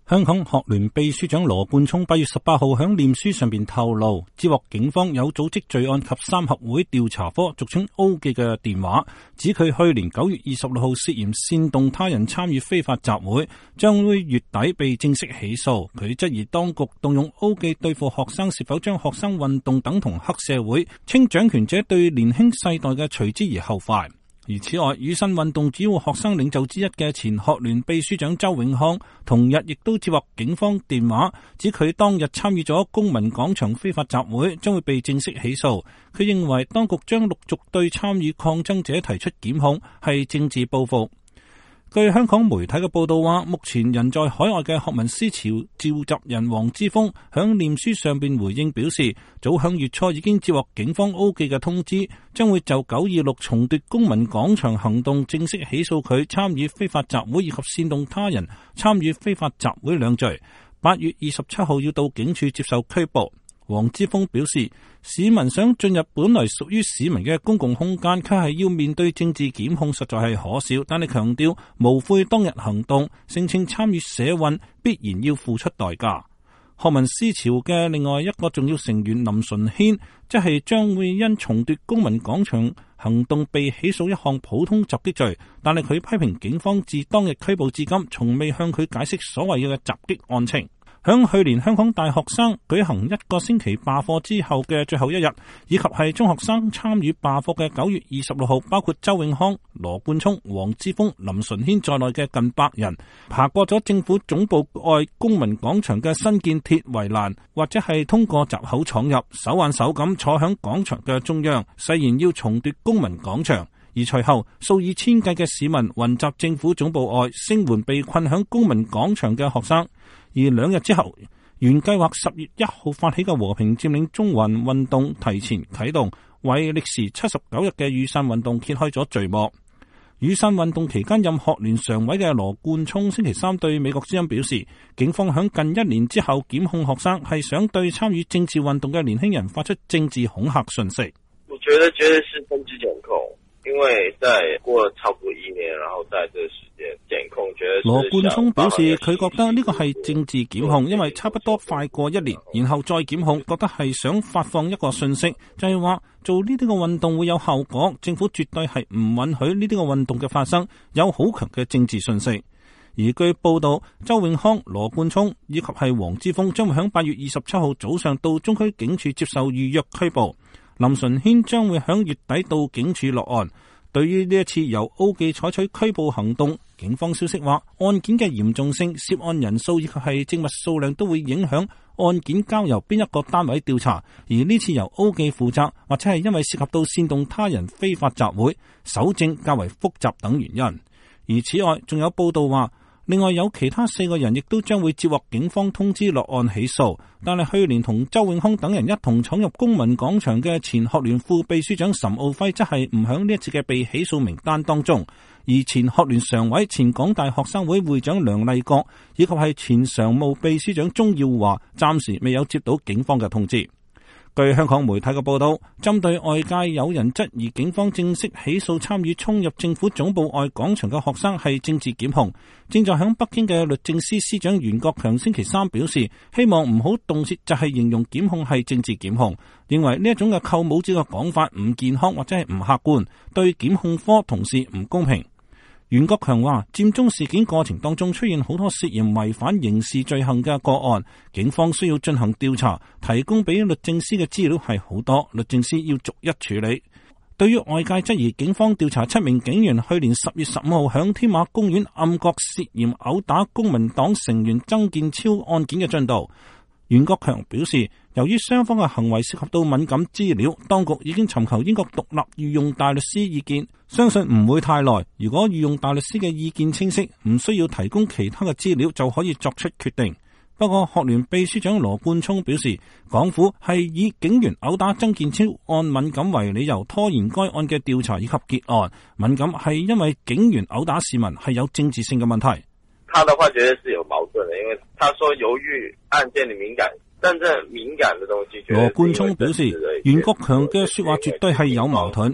香港學聯秘書長羅冠聰8月18號喺臉書上邊透露，接獲警方有組織罪案及三合會調查科俗稱 O 記嘅電話，指佢去年9月26號涉嫌煽動他人參與非法集會，將會月底被正式起訴。佢質疑當局動用 O 記對付學生是否將學生運動等同黑社會，稱掌權者對年輕世代嘅隨之而後快。而此外，雨傘運動主要學生領袖之一嘅前學聯秘書長周永康，同日亦都接獲警方電話，指佢當日參與咗公民廣場非法集會，將會被正式起訴。佢認為當局將陸續對參與抗爭者提出檢控，係政治報復。據香港媒體嘅報道話，目前人在海外嘅學民思潮召集人黃之鋒響臉書上邊回應表示，早響月初已經接獲警方 O 記嘅通知，將會就926重奪公民廣場行動正式起訴佢參與非法集會以及煽動他人參與非法集會兩罪。8月27號要到警署接受拘捕。黃之鋒表示，市民想進入本來屬於市民嘅公共空間，卻係要面對政治檢控，實在係可笑。但係強調無悔當日行動，聲稱參與社運必然要付出代價。學民思潮嘅另外一個重要成員林順軒，即係將會因重奪公民廣場行動被起訴一項普通襲擊罪，但係佢批評警方自當日拘捕至今，從未向佢解釋所謂嘅襲擊案情。響去年香港大學生舉行1個星期罷課之後嘅最後一日，以及係中學生參與罷課嘅9月26號，包括周永康、羅冠聰、黃之鋒、林順軒在內嘅近100人，爬過咗政府總部外公民廣場嘅新建鐵圍欄，或者係通過閘口闖入，手挽手咁坐響廣場嘅中央，誓言要重奪公民廣場。而隨後數以千計嘅市民雲集政府總部外，聲援被困響公民廣場嘅學生。而2日之後，原計劃10月1號發起嘅和平佔領中環運動提前啟動，為歷時79日嘅雨傘運動揭開咗序幕。雨傘運動期間，任學聯常委嘅羅冠聰星期三對美國之音表示，警方響近1年之後檢控學生，係想對參與政治運動嘅年輕人發出政治恐嚇訊息。 我覺得絕對是政治檢控，因為在過了差不多1年，然後在這個時間檢控，覺得羅冠聰表示佢覺得呢個係政治檢控，因為差不多快過1年，然後再檢控，覺得係想發放一個訊息，就係話做呢啲個運動會有後果，政府絕對係唔允許呢啲個運動嘅發生，有好強嘅政治訊息。而據報道，周永康、羅冠聰以及係黃之鋒將會喺8月27號早上到中區警署接受預約拘捕。林順軒將會喺月底到警署落案。對於呢一次由 O 記採取拘捕行動，警方消息話，案件嘅嚴重性、涉案人數以及係證物數量都會影響案件交由邊一個單位調查。而呢次由 O 記負責，或者係因為涉及到煽動他人非法集會，搜證較為複雜等原因。而此外，仲有報道話，另外有其他4個人亦都將會接獲警方通知落案起訴，但係去年同周永康等人一同闖入公民廣場嘅前學聯副秘書長岑敖暉則係唔響呢一次嘅被起訴名單當中，而前學聯常委、前港大學生會會長梁麗國以及係前常務秘書長鍾耀華暫時未有接到警方嘅通知。據香港媒體嘅報道，針對外界有人質疑警方正式起訴參與衝入政府總部外廣場嘅學生係政治檢控，正在響北京嘅律政司司長袁國強星期三表示，希望唔好動輒就係形容檢控係政治檢控，認為呢一種嘅扣帽子嘅講法唔健康或者係唔客觀，對檢控科同事唔公平。袁國強話，佔中事件過程當中出現好多涉嫌違反刑事罪行嘅個案，警方需要進行調查，提供俾律政司嘅資料係好多，律政司要逐一處理。對於外界質疑警方調查7名警員去年10月15號響天馬公園暗角涉嫌毆打公民黨成員曾健超案件嘅進度，袁國強表示，由於雙方嘅行為涉及到敏感資料，當局已經尋求英國獨立御用大律師意見，相信唔會太耐。如果御用大律師嘅意見清晰，唔需要提供其他嘅資料就可以作出決定。不過學聯秘書長羅冠聰表示，港府係以警員毆打曾健超案敏感為理由拖延該案嘅調查以及結案。敏感係因為警員毆打市民係有政治性嘅問題。 他的話絕對是有矛盾的，因為他說由於案件的敏感，真正敏感的東西。羅冠聰表示，袁國強嘅說話絕對係有矛盾。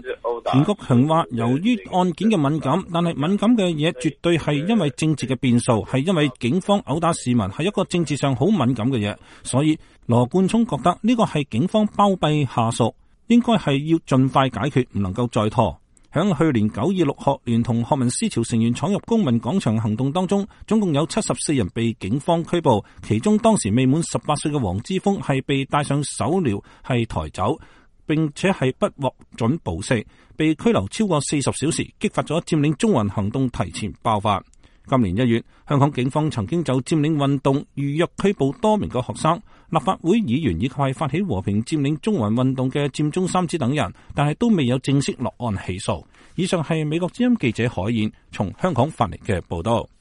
袁國強話，由於案件嘅敏感，但係敏感嘅嘢絕對係因為政治嘅變數，係因為警方毆打市民，係一個政治上好敏感嘅嘢，所以羅冠聰覺得呢個係警方包庇下屬，應該係要盡快解決，唔能夠再拖。響去年926學聯同學民思潮成員闖入公民廣場行動當中，總共有74人被警方拘捕，其中當時未滿18歲嘅黃之鋒係被帶上手鐐係抬走，並且係不獲准保釋，被拘留超過40小時，激發咗佔領中環行動提前爆發。今年1月，香港警方曾經就佔領運動預約拘捕多名嘅學生、立法會議員以及係發起和平佔領中環運動嘅佔中三子等人，但係都未有正式落案起訴。以上係美國之音記者海燕從香港發嚟嘅報道。